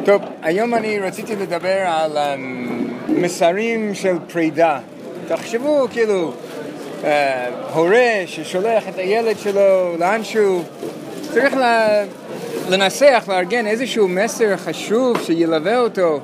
טוב, היום אני רציתי לדבר על מסרים של פרידה. תחשבו כאילו הורה ששולח את הילד שלו לאנשהו, צריך לנסח, לארגן איזשהו מסר חשוב שילווה אותו.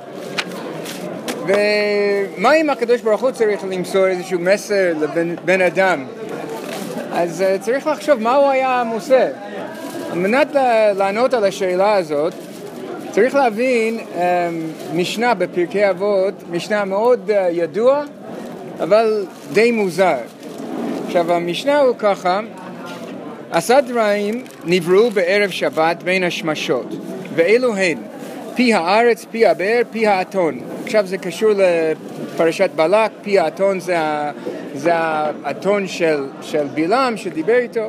ומה אם הקדוש ברוך הוא צריך למסור איזשהו מסר לבן אדם? אז צריך לחשוב מה הוא היה מוסר. על מנת לענות על השאלה הזאת, צריך להבין משנה בפרקי אבות, משנה מאוד ידוע, אבל די מוזר. עכשיו, המשנה הוא ככה: 10 דברים נבראו בערב שבת בין השמשות, ואלו הן פי הארץ, פי הבאר, פי האתון. עכשיו זה קשור לפרשת בלק. פי האתון זה האתון של בלעם שדיבר איתו.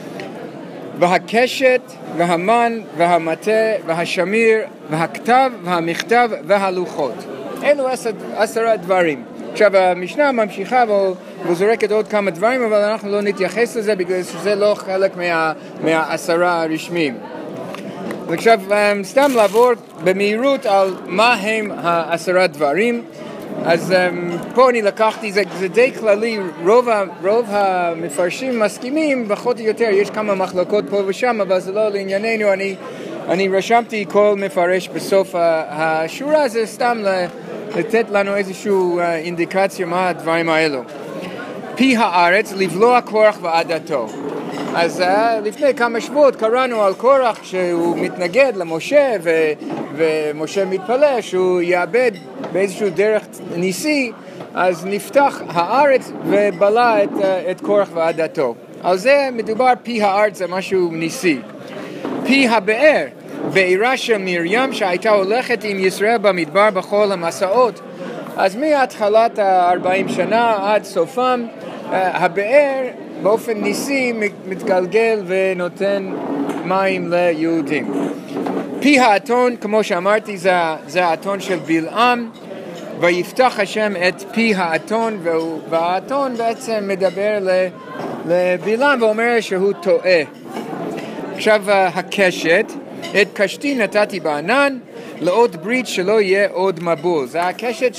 והקשת והמן והמטה והשמיר והכתב והמכתב והלוחות. אלו 10 דברים. עכשיו המשנה ממשיכה וזורקת עוד כמה דברים, אבל אנחנו לא נתייחס לזה בגלל שזה לא חלק מה10 הרשמיים. עכשיו סתם לעבור במהירות על מה הם 10 דברים. אז פה אני לקחתי, זה די כללי, רוב המפרשים מסכימים, פחות או יותר, יש כמה מחלוקות פה ושם, אבל זה לא לענייננו. אני רשמתי כל מפרש בסוף השורה, זה סתם לתת לנו איזושהי אינדיקציה מה הדברים האלו. פי הארץ, לבלוע קורח ועדתו. אז לפני כמה שבועות קראנו על קורח שהוא מתנגד למשה, ומשה מתפלא שהוא יאבד באיזשהו דרך ניסי, אז נפתח הארץ ובלע את קורח ועדתו. על זה מדובר. פי הארץ זה משהו ניסי. פי הבאר, בעירה של מרים שהייתה הולכת עם ישראל במדבר בכל המסעות. אז מהתחלת 40 שנה עד סופם, הבאר באופן ניסי מתגלגל ונותן מים ליהודים. פי האתון, כמו שאמרתי, זה האתון של בלעם. ויפתח השם את פי האתון, והאתון בעצם מדבר לבלעם ואומר שהוא טועה. עכשיו הקשת, את קשתי נתתי בענן, לעוד ברית שלא יהיה עוד מבול. זה הקשת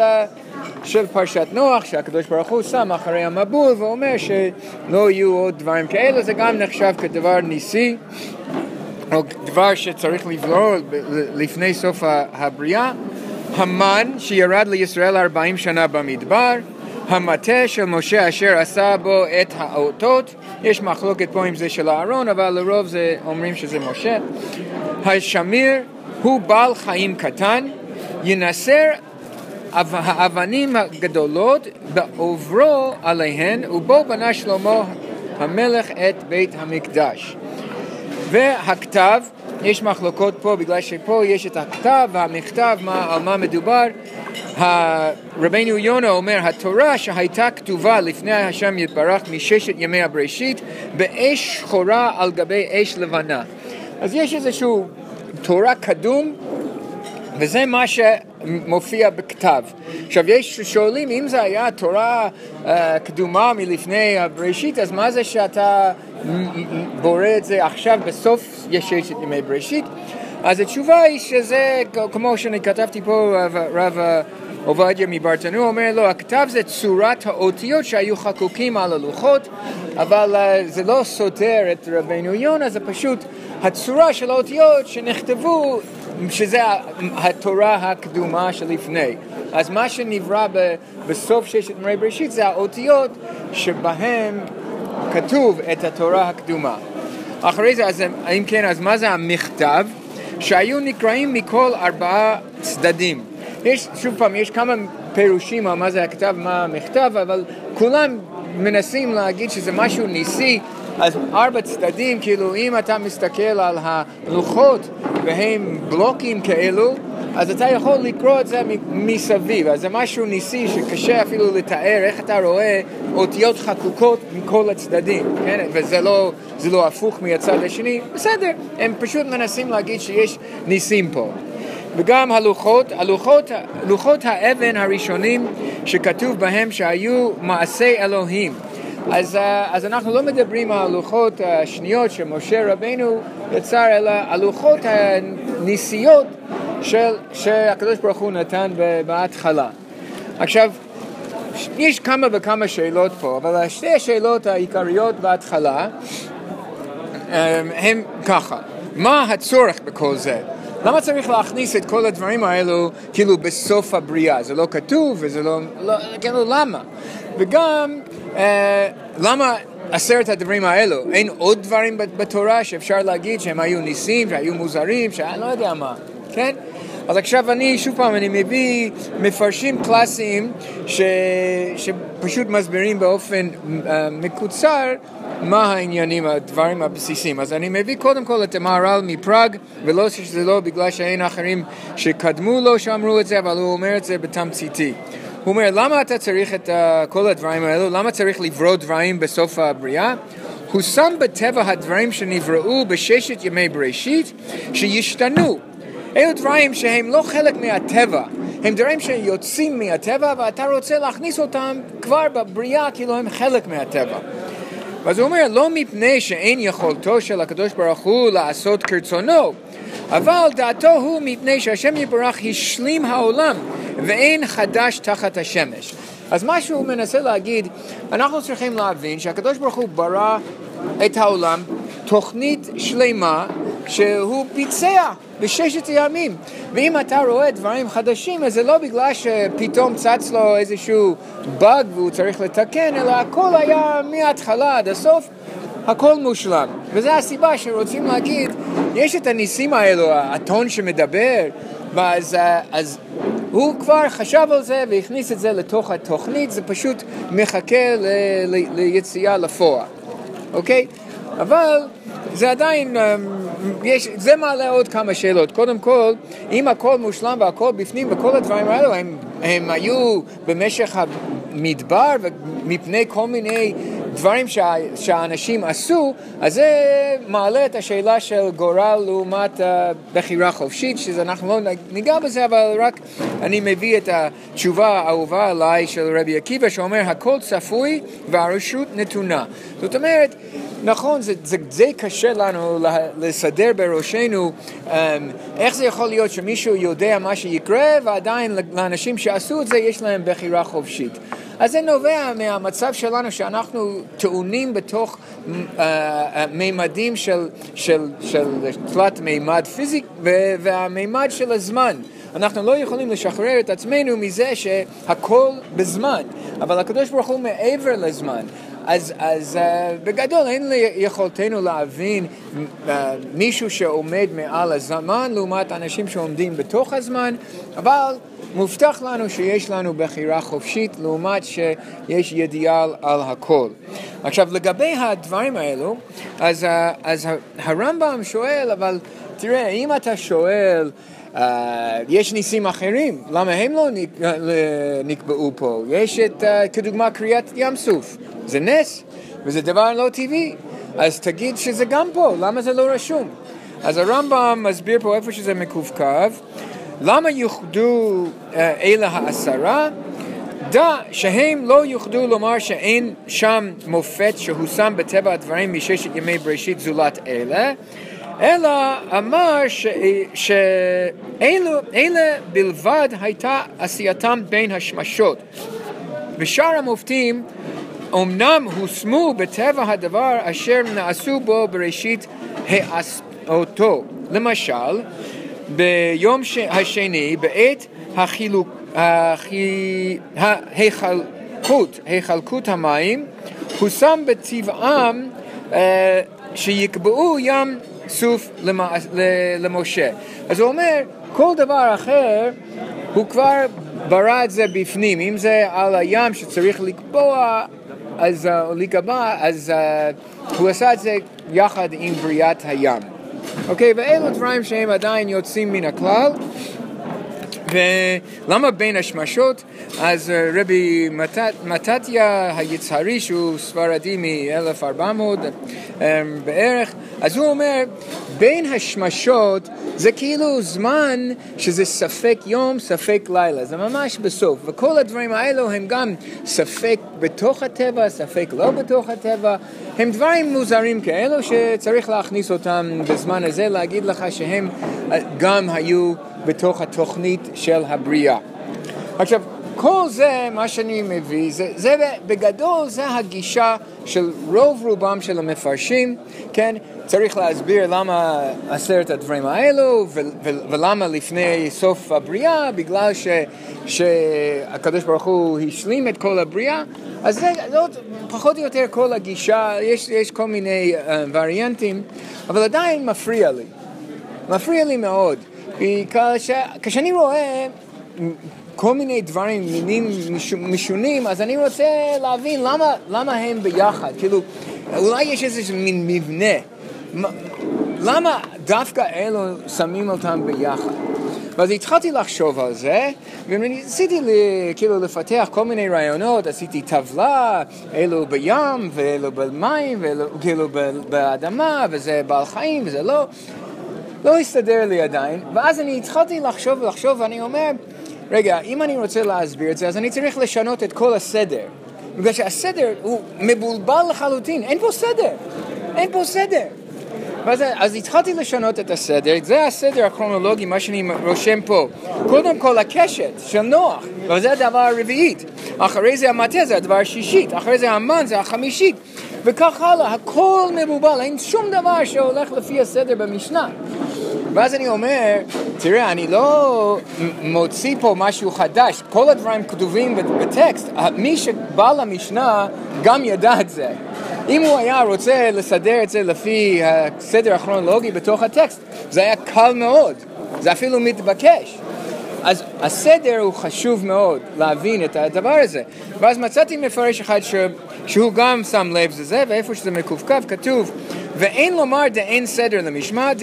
של פרשת נוח, שהקדוש ברוך הוא שם אחרי המבול ואומר שלא יהיו עוד דברים כאלה. זה גם נחשב כדבר ניסי, או דבר שצריך לבלוע לפני סוף הבריאה. המן שירד לישראל 40 שנה במדבר. המטה של משה אשר עשה בו את האותות. יש מחלוקת פה אם זה של אהרון, אבל לרוב זה אומרים שזה משה. השמיר הוא בעל חיים קטן, ינסר האבנים הגדולות בעוברו עליהן, ובו בנה שלמה המלך את בית המקדש. והכתב, יש מחלוקות פה בגלל שפה יש את הכתב והמכתב, על מה מדובר. רבנו יונה אומר, התורה שהייתה כתובה לפני השם יתברך מששת ימי הבראשית באש שחורה על גבי אש לבנה. אז יש איזשהו תורה קדום, וזה מה שמופיע בכתב. עכשיו יש שואלים, אם זה היה תורה קדומה מלפני הבראשית, אז מה זה שאתה בורא את זה עכשיו בסוף ששת ימי בראשית? אז התשובה היא שזה, כמו שאני כתבתי פה, רב עובדיה מברטנור אומר לו, הכתב זה צורת האותיות שהיו חקוקים על הלוחות, אבל זה לא סותר את רבנו יונה, זה פשוט הצורה של האותיות שנכתבו, שזה התורה הקדומה שלפני. אז מה שנברא בסוף ששת ימי בראשית זה האותיות שבהם כתוב את התורה הקדומה. אחרי זה, אם כן, אז מה זה המכתב? שהיו נקראים מכל 4 צדדים. שוב פעם, יש כמה פירושים על מה זה הכתב, מה המכתב, אבל כולם מנסים להגיד שזה משהו ניסי. אז 4 צדדים, כאילו אם אתה מסתכל על הלוחות והם בלוקים כאלו, אז אתה יכול לקרוא את זה מסביב. אז זה משהו ניסי שקשה אפילו לתאר איך אתה רואה אותיות חקוקות מכל הצדדים, כן? וזה לא הפוך מהצד השני. בסדר, הם פשוט מנסים להגיד שיש ניסים פה. וגם לוחות האבן הראשונים שכתוב בהם שהיו מעשי אלוהים. אז אנחנו לא מדברים על הלוחות השניות שמשה רבנו יצר, אלא הלוחות הניסיות שהקדוש ברוך הוא נתן בהתחלה. עכשיו, יש כמה וכמה שאלות פה, אבל שתי השאלות העיקריות בהתחלה הן ככה, מה הצורך בכל זה? למה צריך להכניס את כל הדברים האלו כאילו בסוף הבריאה? זה לא כתוב וזה לא כאילו למה? וגם למה 10 הדברים האלו? אין עוד דברים בתורה שאפשר להגיד שהם היו ניסים, שהיו מוזרים, שאני לא יודע מה, כן? אז עכשיו שוב פעם, אני מביא מפרשים קלאסיים שפשוט מסבירים באופן מקוצר מה העניינים, הדברים הבסיסיים. אז אני מביא קודם כל את המהר"ל מפראג, ולא שזה לא בגלל שאין אחרים שקדמו לו שאמרו את זה, אבל הוא אומר את זה בתמציתי. הוא אומר, למה אתה צריך את כל הדברים האלו? למה צריך לברוא דברים בסוף הבריאה? הוא שם בטבע הדברים שנבראו בששת ימי בראשית שישתנו. אלו דברים שהם לא חלק מהטבע, הם דברים שיוצאים מהטבע ואתה רוצה להכניס אותם כבר בבריאה כאילו הם חלק מהטבע. אז הוא אומר, לא מפני שאין יכולתו של הקדוש ברוך הוא לעשות כרצונו, אבל דעתו הוא מפני שהשם יברך השלים העולם ואין חדש תחת השמש. אז מה שהוא מנסה להגיד, אנחנו צריכים להבין שהקדוש ברוך הוא ברא את העולם תוכנית שלמה שהוא ביצע בששת ימים. ואם אתה רואה דברים חדשים, אז זה לא בגלל שפתאום צץ לו איזשהו באג והוא צריך לתקן, אלא הכל היה מההתחלה עד הסוף, הכל מושלם. וזו הסיבה שרוצים להגיד, יש את הניסים האלו, הטון שמדבר, אז הוא כבר חשב על זה והכניס את זה לתוך התוכנית, זה פשוט מחכה ליציאה לפועל. אוקיי? אבל זה עדיין, זה מעלה עוד כמה שאלות. קודם כל, אם הכל מושלם והכל בפנים וכל הדברים האלו, הם היו במשך המדבר ומפני כל מיני דברים שהאנשים עשו, אז זה מעלה את השאלה של גורל לעומת בחירה חופשית, שאנחנו לא ניגע בזה, אבל רק אני מביא את התשובה האהובה עליי של רבי עקיבא, שאומר, הכל צפוי והרשות נתונה. זאת אומרת, נכון, זה קשה לנו לסדר בראשנו, איך זה יכול להיות שמישהו יודע מה שיקרה, ועדיין לאנשים שעשו את זה יש להם בחירה חופשית. אז זה נובע מהמצב שלנו שאנחנו טעונים בתוך מימדים של תלת מימד פיזיק והמימד של הזמן. אנחנו לא יכולים לשחרר את עצמנו מזה שהכל בזמן, אבל הקדוש ברוך הוא מעבר לזמן. אז בגדול אין יכולתנו להבין מישהו שעומד מעל הזמן לעומת אנשים שעומדים בתוך הזמן, אבל מובטח לנו שיש לנו בחירה חופשית לעומת שיש ידיעה על הכל. עכשיו לגבי הדברים האלו, אז הרמב"ם שואל, אבל תראה, אם אתה שואל, יש ניסים אחרים, למה הם לא נקבעו פה? יש כדוגמה קריאת ים סוף, זה נס וזה דבר לא טבעי, אז תגיד שזה גם פה, למה זה לא רשום? אז הרמב"ם מסביר פה איפה שזה מקווקב, למה יוחדו אלה 10? דע שהם לא יוחדו לומר שאין שם מופת שהוא שם בטבע הדברים מששת ימי בראשית זולת אלה, אלא אמר שאלה בלבד הייתה עשייתם בין השמשות. ושאר המופתים אמנם הושמו בטבע הדבר אשר נעשו בו בראשית העשותו. למשל, ביום השני, בעת החלקות המים, הוא שם בטבעם שיקבעו ים סוף למשה. אז הוא אומר, כל דבר אחר הוא כבר ברא את זה בפנים. אם זה על הים שצריך לקבוע, אז הוא עשה את זה יחד עם בריאת הים. אוקיי, ואלו דברים שהם עדיין יוצאים מן הכלל. ולמה בין השמשות? אז רבי מתתיה היצהרי, שהוא ספרדי מ-1400 בערך, אז הוא אומר, בין השמשות זה כאילו זמן שזה ספק יום, ספק לילה, זה ממש בסוף, וכל הדברים האלו הם גם ספק בתוך הטבע, ספק לא בתוך הטבע, הם דברים מוזרים כאלו שצריך להכניס אותם בזמן הזה, להגיד לך שהם גם היו בתוך התוכנית של הבריאה. עכשיו, כל זה, מה שאני מביא, זה בגדול, זה הגישה של רוב רובם של המפרשים, כן? צריך להסביר למה 10 הדברים האלו, ולמה לפני סוף הבריאה, בגלל שהקדוש ברוך הוא השלים את כל הבריאה, אז זאת פחות או יותר כל הגישה, יש כל מיני וריאנטים, אבל עדיין מפריע לי מאוד, כשאני רואה כל מיני דברים, מינים משונים, אז אני רוצה להבין למה הם ביחד. כאילו, אולי יש איזה מין מבנה. למה דווקא אלו שמים אותם ביחד? ואז התחלתי לחשוב על זה, וניסיתי כאילו לפתח כל מיני רעיונות, עשיתי טבלה, אלו בים, ואלו במים, ואלו כאילו באדמה, וזה בעל חיים, וזה לא הסתדר לי עדיין. ואז אני התחלתי לחשוב, ואני אומר, רגע, אם אני רוצה להסביר את זה, אז אני צריך לשנות את כל הסדר. בגלל שהסדר הוא מבולבל לחלוטין, אין פה סדר. אז התחלתי לשנות את הסדר, זה הסדר הכרונולוגי, מה שאני רושם פה. קודם כל הקשת של נוח, וזה הדבר הרביעית. אחרי זה המטה, זה הדבר השישית. אחרי זה המן, זה החמישית. וכך הלאה, הכל מבולבל, אין שום דבר שהולך לפי הסדר במשנה. ואז אני אומר, תראה, אני לא מוציא פה משהו חדש, כל הדברים כתובים בטקסט, מי שבא למשנה גם ידע את זה. אם הוא היה רוצה לסדר את זה לפי הסדר הכרונולוגי בתוך הטקסט, זה היה קל מאוד, זה אפילו מתבקש. אז הסדר הוא חשוב מאוד להבין את הדבר הזה. ואז מצאתי מפרש אחד שהוא גם שם לב לזה, ואיפה שזה מקופקף כתוב, ואין לומר דאין סדר למשנה,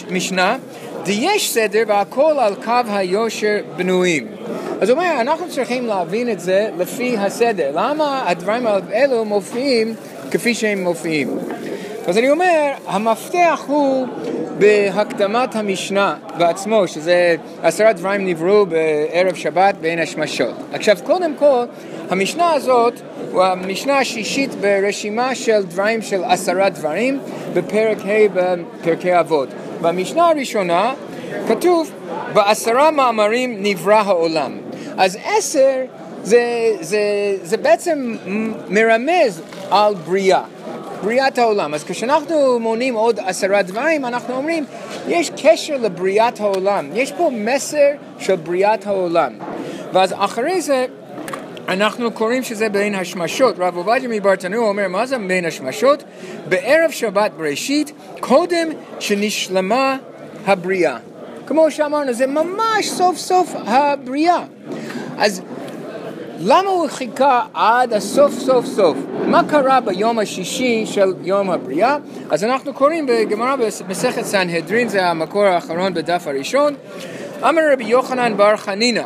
יש סדר והכל על קו היושר בנויים. אז הוא אומר, אנחנו צריכים להבין את זה לפי הסדר. למה הדברים האלו מופיעים כפי שהם מופיעים? אז אני אומר, המפתח הוא בהקדמת המשנה בעצמו, שזה 10 דברים נבראו בערב שבת בין השמשות. עכשיו, קודם כל, המשנה הזאת הוא המשנה השישית ברשימה של דברים של 10 דברים בפרק ה' בפרקי אבות. במשנה הראשונה כתוב, ב10 מאמרים נברא העולם. אז 10 זה בעצם מרמז על בריאת העולם. אז כשאנחנו מונים עוד 10 דברים, אנחנו אומרים, יש קשר לבריאת העולם. יש פה מסר של בריאת העולם. ואז אחרי זה, אנחנו קוראים שזה בין השמשות. רב עובדיה מברטנורא אומר, מה זה בין השמשות? בערב שבת בראשית, קודם שנשלמה הבריאה. כמו שאמרנו, זה ממש סוף סוף הבריאה. אז למה הוא חיכה עד הסוף סוף סוף? מה קרה ביום השישי של יום הבריאה? אז אנחנו קוראים בגמרא במסכת סנהדרין, זה המקור האחרון בדף הראשון. אמר רבי יוחנן בר חנינא,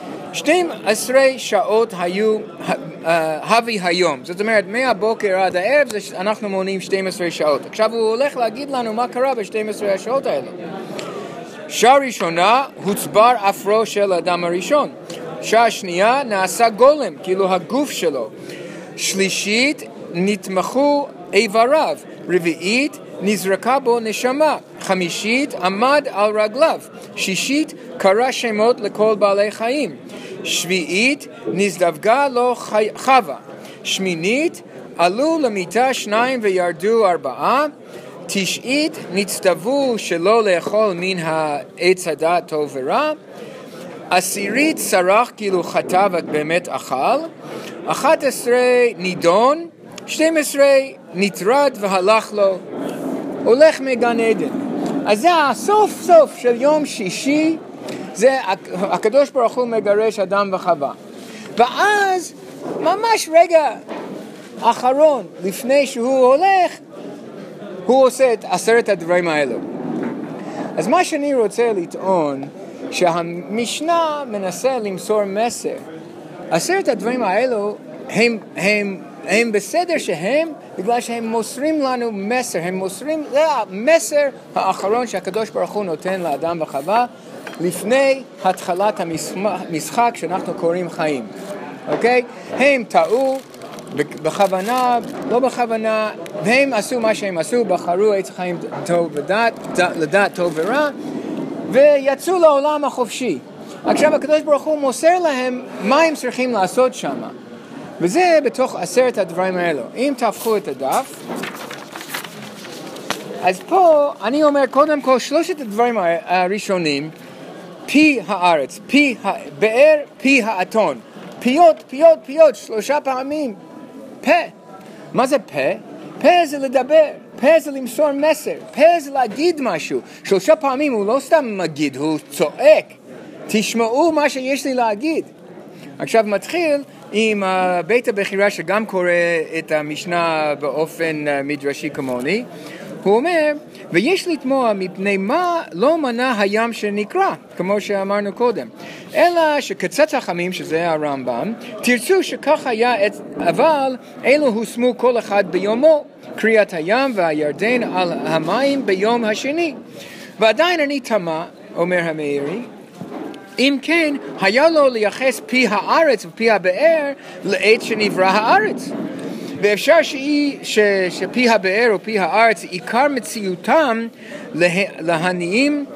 12 שעות היו הווי היום. זאת אומרת, מהבוקר עד הערב אנחנו מונים 12 שעות. עכשיו הוא הולך להגיד לנו מה קרה ב-12 השעות האלה. שעה ראשונה הוצבר אפרו של האדם הראשון. שעה שנייה נעשה גולם, כאילו הגוף שלו. שלישית נתמכו איבריו. רביעית נזרקה בו נשמה. חמישית עמד על רגליו. שישית קרא שמות לכל בעלי חיים. שביעית נזדווגה לו חווה. שמינית עלו למיטה 2 וירדו 4. תשעית נצטוו שלא לאכול מן העץ הדעת טוב ורע. 10 צרח כאילו חטא ובאמת אכל. 11 נידון. 12 נטרד והלך לו. הולך מגן עדן. אז זה הסוף סוף של יום שישי, זה הקדוש ברוך הוא מגרש אדם וחווה. ואז ממש רגע אחרון לפני שהוא הולך, הוא עושה את 10 הדברים האלו. אז מה שאני רוצה לטעון, שהמשנה מנסה למסור מסר. 10 הדברים האלו הם בסדר שהם, בגלל שהם מוסרים לנו מסר, זה המסר האחרון שהקדוש ברוך הוא נותן לאדם וחווה, לפני התחלת המשחק שאנחנו קוראים חיים. אוקיי? הם טעו בכוונה, לא בכוונה, והם עשו מה שהם עשו, בחרו עץ חיים טוב לדעת טוב ורע, ויצאו לעולם החופשי. עכשיו הקדוש ברוך הוא מוסר להם מה הם צריכים לעשות שם. וזה בתוך 10 הדברים האלו. אם תהפכו את הדף, אז פה אני אומר קודם כל 3 הדברים הראשונים, פי הארץ, פי הבאר, פי האתון. פיות, פיות, פיות, 3 פעמים. פה. מה זה פה? פה זה לדבר, פה זה למסור מסר, פה זה להגיד משהו. 3 פעמים הוא לא סתם מגיד, הוא צועק. תשמעו מה שיש לי להגיד. עכשיו מתחיל עם בית הבחירה שגם קורא את המשנה באופן מדרשי כמוני. הוא אומר, ויש לתמוה מפני מה לא מנע הים שנקרא, כמו שאמרנו קודם. אלא שקצת חכמים, שזה הרמב"ם, תרצו שכך היה, אבל אלו הושמו כל אחד ביומו, קריאת הים והירדן על המים ביום השני. ועדיין אני תמה, אומר המאירי, אם כן, היה לו לייחס פי הארץ ופי הבאר לעת שנברא הארץ. ואפשר שפי הבאר או פי הארץ עיקר מציאותם להניים,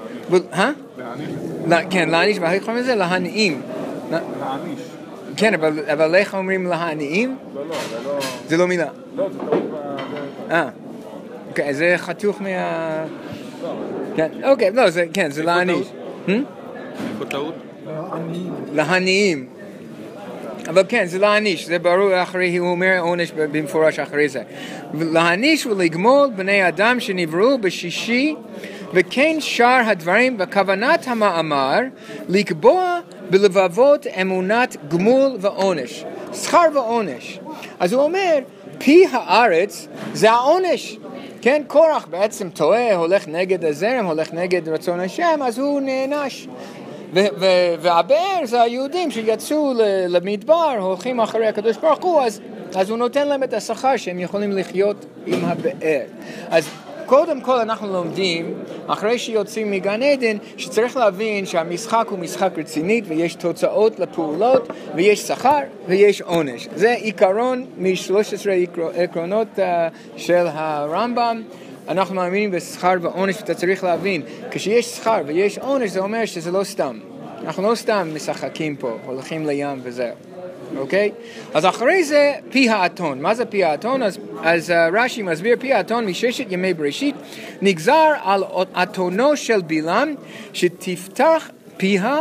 כן, להעניש, ואיך קוראים לזה? להנאים. להעניש. כן, אבל איך אומרים להנאים? לא, זה לא... זה לא מילה. לא, זה טעות אוקיי, זה חתוך מה... כן, אוקיי, לא, זה להעניש. איפה טעות? להנאים. אבל כן, זה להעניש, זה ברור אחרי, הוא אומר עונש במפורש אחרי זה. להעניש ולגמול בני אדם שנבראו בשישי, וכן שאר הדברים, בכוונת המאמר, לקבוע בלבבות אמונת גמול ועונש. שכר ועונש. אז הוא אומר, פי הארץ זה העונש. כן, קורח בעצם טועה, הולך נגד הזרם, הולך נגד רצון השם, אז הוא נענש. והבאר זה היהודים שיצאו למדבר, הולכים אחרי הקדוש ברוך הוא, אז הוא נותן להם את השכר שהם יכולים לחיות עם הבאר. אז קודם כל אנחנו לומדים, אחרי שיוצאים מגן עדן, שצריך להבין שהמשחק הוא משחק רצינית, ויש תוצאות לפעולות, ויש שכר, ויש עונש. זה עיקרון מ13 עקרונות של הרמב"ם. אנחנו מאמינים בשכר ועונש, ואתה צריך להבין, כשיש שכר ויש עונש, זה אומר שזה לא סתם. אנחנו לא סתם משחקים פה, הולכים לים וזהו. אוקיי? אז אחרי זה פי האתון. מה זה פי האתון? אז רש"י מסביר, פי האתון מששת ימי בראשית נגזר על אתונו של בלעם שתפתח פיה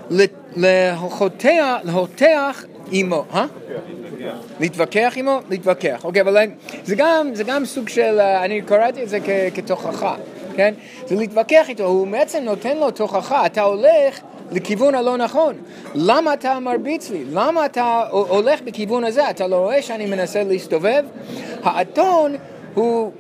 להותח עמו. להתווכח עמו? להתווכח. אוקיי, אבל זה גם סוג של, אני קראתי את זה כתוכחה, כן? זה להתווכח איתו, הוא בעצם נותן לו תוכחה, אתה הולך לכיוון הלא נכון. למה אתה מרביץ לי? למה אתה הולך בכיוון הזה? אתה לא רואה שאני מנסה להסתובב? האתון הוא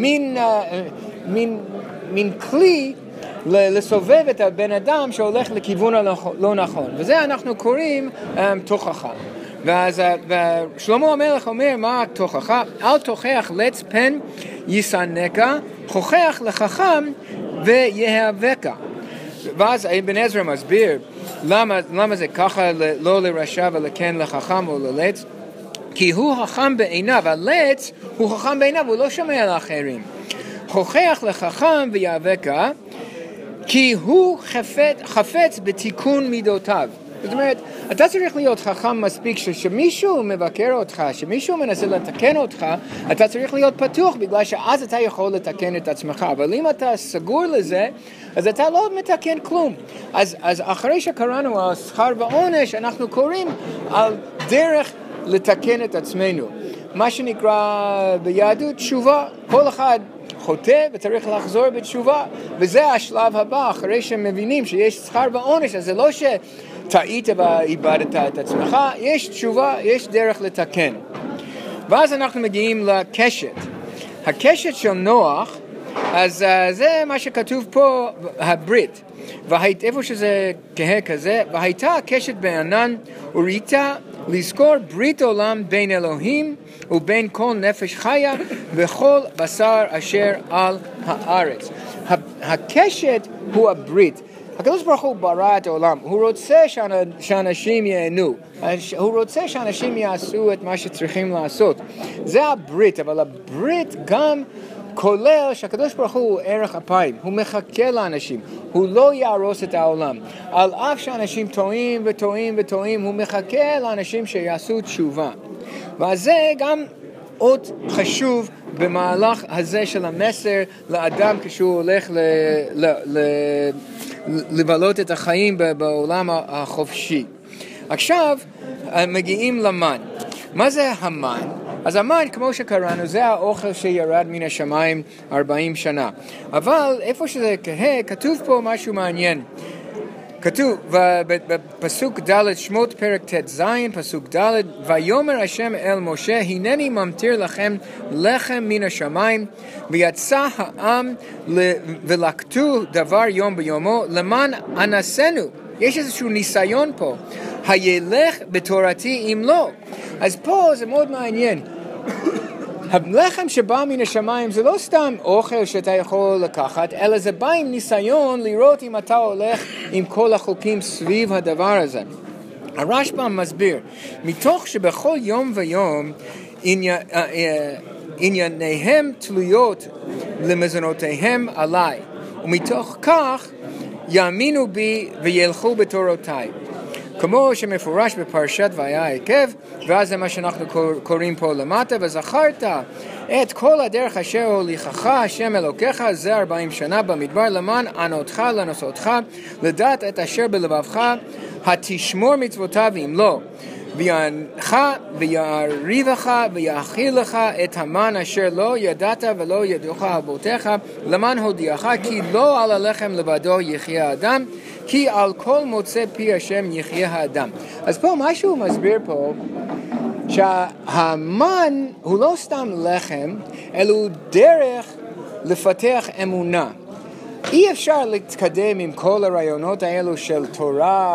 מין כלי לסובב את הבן אדם שהולך לכיוון הלא נכון. וזה אנחנו קוראים תוכחה. ואז שלמה המלך אומר, מה התוכחה? אל תוכח לץ פן יסנקה, הוכח לחכם ויהבקה. ואז אבן עזרא מסביר למה זה ככה, לא לרשע ולכן לחכם או ללץ, כי הוא חכם בעיניו, הלץ הוא חכם בעיניו, הוא לא שומע לאחרים. הוכח לחכם ויהבקה, כי הוא חפץ בתיקון מידותיו. זאת אומרת, אתה צריך להיות חכם מספיק שמישהו מבקר אותך, שמישהו מנסה לתקן אותך, אתה צריך להיות פתוח, בגלל שאז אתה יכול לתקן את עצמך. אבל אם אתה סגור לזה, אז אתה לא מתקן כלום. אז אחרי שקראנו על שכר ועונש, אנחנו קוראים על דרך לתקן את עצמנו. מה שנקרא ביהדות תשובה. כל אחד חוטא וצריך לחזור בתשובה, וזה השלב הבא, אחרי שמבינים שיש שכר ועונש, אז זה לא שטעית ואיבדת את עצמך, יש תשובה, יש דרך לתקן. ואז אנחנו מגיעים לקשת. הקשת של נוח, אז זה מה שכתוב פה, הברית. איפה שזה כהה כזה, והייתה הקשת בענן, וראיתה לזכור ברית עולם בין אלוהים ובין כל נפש חיה וכל בשר אשר על הארץ. הקשת הוא הברית. הקדוש ברוך הוא ברא את העולם, הוא רוצה שאנשים ייהנו, הוא רוצה שאנשים יעשו את מה שצריכים לעשות. זה הברית, אבל הברית גם כולל שהקדוש ברוך הוא ערך אפיים, הוא מחכה לאנשים, הוא לא יהרוס את העולם. על אף שאנשים טועים וטועים וטועים, הוא מחכה לאנשים שיעשו תשובה. ואז זה גם עוד חשוב במהלך הזה של המסר לאדם כשהוא הולך לבלות את החיים בעולם החופשי. עכשיו מגיעים למן. מה זה המן? אז המן, כמו שקראנו, זה האוכל שירד מן השמיים 40 שנה. אבל איפה שזה כתוב פה משהו מעניין. כתוב בפסוק ד' שמות פרק ט"ז, פסוק ד' ויאמר השם אל משה, הנני ממטיר לכם לחם מן השמיים, ויצא העם ולקטו דבר יום ביומו, למען אנסנו. יש איזשהו ניסיון פה, הילך בתורתי אם לא. אז פה זה מאוד מעניין. הלחם שבא מן השמיים זה לא סתם אוכל שאתה יכול לקחת, אלא זה בא עם ניסיון לראות אם אתה הולך עם כל החוקים סביב הדבר הזה. הרשב"ם מסביר, מתוך שבכל יום ויום ענייניהם תלויות למזונותיהם עליי, ומתוך כך יאמינו בי וילכו בתורותיי. כמו שמפורש בפרשת והיה עקב, ואז זה מה שאנחנו קוראים פה למטה, וזכרת את כל הדרך אשר הוליכך השם אלוקיך זה 40 שנה במדבר, למען ענותך לנסותך, לדעת את אשר בלבבך, התשמור מצוותיו אם לא, ויענך ויעריבך ויאכיל לך את המן אשר לא ידעת ולא ידעוך אבותיך, למען הודיעך כי לא על הלחם לבדו יחיה האדם, כי על כל מוצא פי השם יחיה האדם. אז פה משהו מסביר פה שהמן הוא לא סתם לחם, אלא הוא דרך לפתח אמונה. אי אפשר להתקדם עם כל הרעיונות האלו של תורה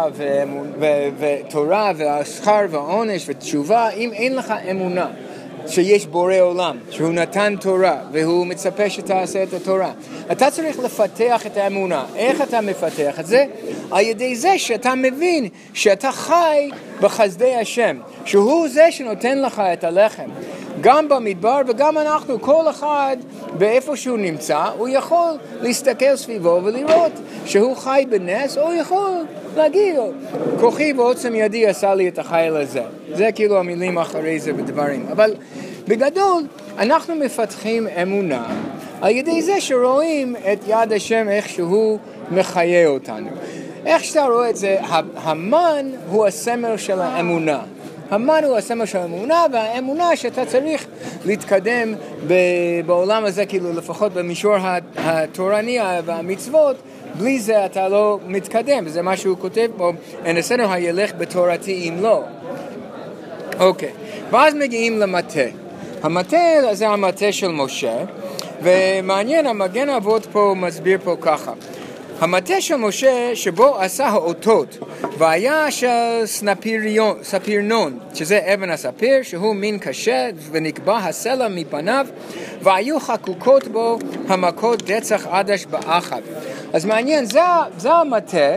ותורה והשכר והעונש ותשובה אם אין לך אמונה שיש בורא עולם, שהוא נתן תורה והוא מצפה שתעשה את התורה. אתה צריך לפתח את האמונה. איך אתה מפתח את זה? על ידי זה שאתה מבין שאתה חי בחסדי השם, שהוא זה שנותן לך את הלחם. גם במדבר וגם אנחנו, כל אחד באיפה שהוא נמצא, הוא יכול להסתכל סביבו ולראות שהוא חי בנס, או הוא יכול להגיד, כוחי ועוצם ידי עשה לי את החיל הזה. זה כאילו המילים אחרי זה בדברים. אבל בגדול, אנחנו מפתחים אמונה על ידי זה שרואים את יד השם איך שהוא מחיה אותנו. איך שאתה רואה את זה, המן הוא הסמל של האמונה. המן הוא הסמל של האמונה, והאמונה שאתה צריך להתקדם בעולם הזה, כאילו לפחות במישור התורני והמצוות, בלי זה אתה לא מתקדם. זה מה שהוא כותב פה, אנסנו הילך בתורתי אם לא. אוקיי, ואז מגיעים למטה. המטה זה המטה של משה, ומעניין, המגן אבות פה מסביר פה ככה. המטה של משה שבו עשה האותות, והיה של ספירנון, שזה אבן הספיר, שהוא מין קשה, ונקבע הסלע מפניו, והיו חקוקות בו המכות דצח עדש באחד. אז מעניין, זה המטה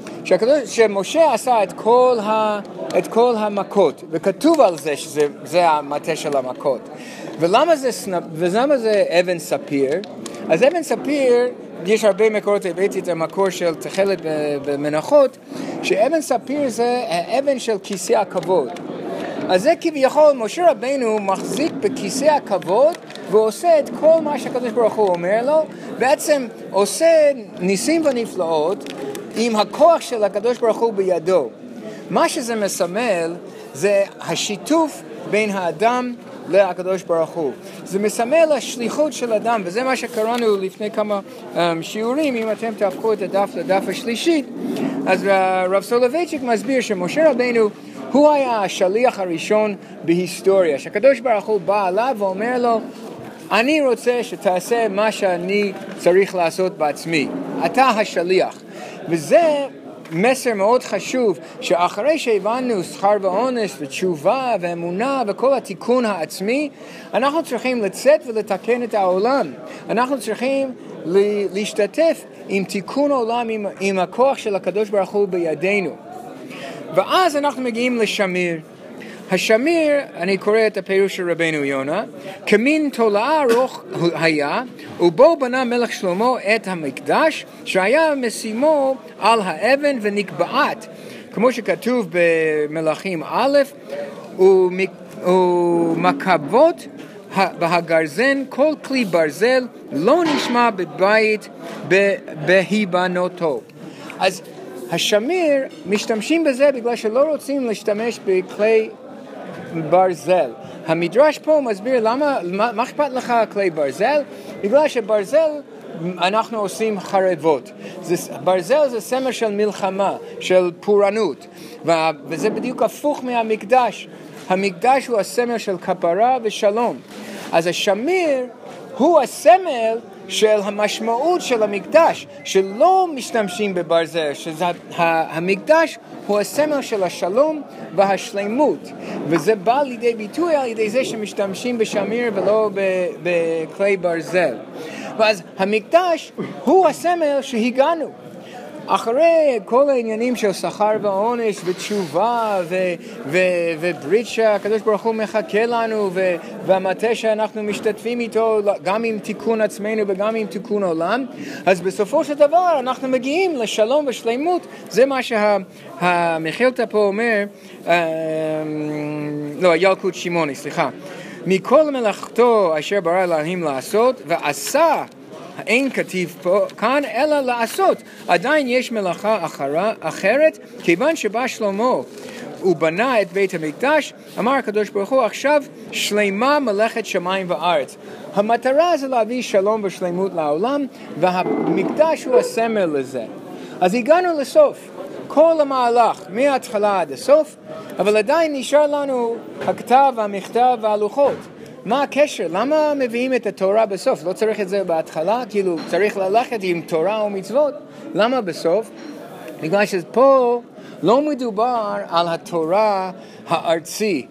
שמשה עשה את כל המכות, וכתוב על זה שזה המטה של המכות. ולמה זה אבן ספיר? אז אבן ספיר, יש הרבה מקורות, הבאתי את המקור של תחלת במנחות, שאבן ספיר זה האבן של כיסא הכבוד. אז זה כביכול משה רבינו מחזיק בכיסא הכבוד, ועושה את כל מה שהקדוש ברוך הוא אומר לו, בעצם עושה ניסים ונפלאות עם הכוח של הקדוש ברוך הוא בידו. מה שזה מסמל זה השיתוף בין האדם לקדוש ברוך הוא. זה מסמל השליחות של אדם, וזה מה שקראנו לפני כמה שיעורים. אם אתם תהפכו את הדף לדף השלישית, אז רב סולובייצ'יק מסביר שמשה רבינו הוא היה השליח הראשון בהיסטוריה, שהקדוש ברוך הוא בא עליו ואומר לו, אני רוצה שתעשה מה שאני צריך לעשות בעצמי, אתה השליח. וזה מסר מאוד חשוב, שאחרי שהבנו שכר ועונש ותשובה ואמונה וכל התיקון העצמי, אנחנו צריכים לצאת ולתקן את העולם. אנחנו צריכים להשתתף עם תיקון העולם, עם הכוח של הקדוש ברוך הוא בידינו. ואז אנחנו מגיעים לשמיר. השמיר, אני קורא את הפירוש של רבנו יונה, כמין תולעה ארוך היה, ובו בנה מלך שלמה את המקדש, שהיה משימו על האבן ונקבעת, כמו שכתוב במלכים א', ומקבות בהגרזן כל כלי ברזל לא נשמע בבית בהיבנותו. אז השמיר משתמשים בזה בגלל שלא רוצים להשתמש בכלי ברזל. המדרש פה מסביר מה אכפת לך כלי ברזל? בגלל שברזל אנחנו עושים חרבות. ברזל זה סמל של מלחמה, של פורענות, וזה בדיוק הפוך מהמקדש. המקדש הוא הסמל של כפרה ושלום. אז השמיר הוא הסמל של המשמעות של המקדש, שלא משתמשים בברזל, שהמקדש הוא הסמל של השלום והשלמות, וזה בא לידי ביטוי על ידי זה שמשתמשים בשמיר ולא בכלי ברזל. ואז המקדש הוא הסמל שהגענו. אחרי כל העניינים של שכר ועונש ותשובה וברית שהקדוש ברוך הוא מחכה לנו והמטה שאנחנו משתתפים איתו גם עם תיקון עצמנו וגם עם תיקון עולם, אז בסופו של דבר אנחנו מגיעים לשלום ושלמות. זה מה שהמחילתא פה אומר, ילקוט שמעוני, סליחה. מכל מלאכתו אשר ברא אלוהים לעשות ועשה, אין כתיב פה כאן אלא לעשות. עדיין יש מלאכה אחרת, כיוון שבא שלמה ובנה את בית המקדש, אמר הקדוש ברוך הוא עכשיו שלמה מלאכת שמיים וארץ. המטרה זה להביא שלום ושלמות לעולם, והמקדש הוא הסמל לזה. אז הגענו לסוף כל המהלך מההתחלה עד הסוף, אבל עדיין נשאר לנו הכתב, המכתב והלוחות. מה הקשר? למה מביאים את התורה בסוף? לא צריך את זה בהתחלה? כאילו צריך ללכת עם תורה ומצוות? למה בסוף? בגלל שפה לא מדובר על התורה הארצי,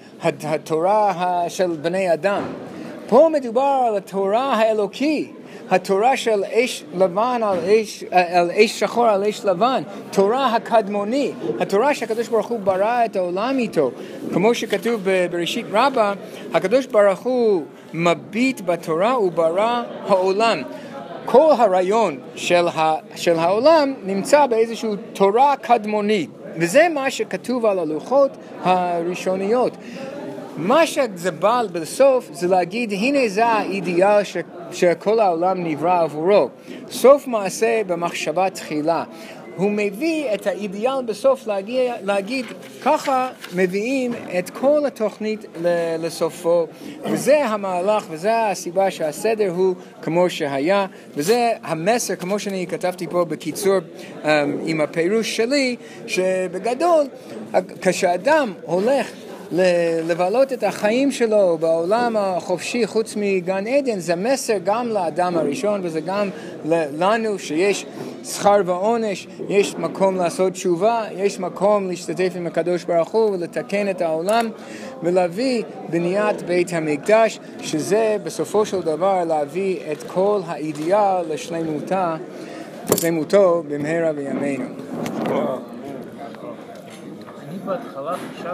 התורה של בני אדם. פה מדובר על התורה האלוקי, התורה של אש לבן על אש שחור על אש לבן, תורה הקדמוני, התורה שהקדוש ברוך הוא ברא את העולם איתו. כמו שכתוב בראשית רבה, הקדוש ברוך הוא מביט בתורה וברא העולם. כל הרעיון של העולם נמצא באיזושהי תורה קדמונית, וזה מה שכתוב על הלוחות הראשוניות. מה שזה בא בסוף זה להגיד, הנה זה האידיאל שכל העולם נברא עבורו. סוף מעשה במחשבה תחילה. הוא מביא את האידיאל בסוף להגיד, ככה מביאים את כל התוכנית לסופו. וזה המהלך, וזה הסיבה שהסדר הוא כמו שהיה. וזה המסר, כמו שאני כתבתי פה בקיצור עם הפירוש שלי, שבגדול, כשאדם הולך לבלות את החיים שלו בעולם החופשי חוץ מגן עדן, זה מסר גם לאדם הראשון וזה גם לנו שיש שכר ועונש, יש מקום לעשות תשובה, יש מקום להשתתף עם הקדוש ברוך הוא ולתקן את העולם ולהביא בניית בית המקדש, שזה בסופו של דבר להביא את כל האידיאל לשלמותו במהרה בימינו. אני בהתחלה חשבתי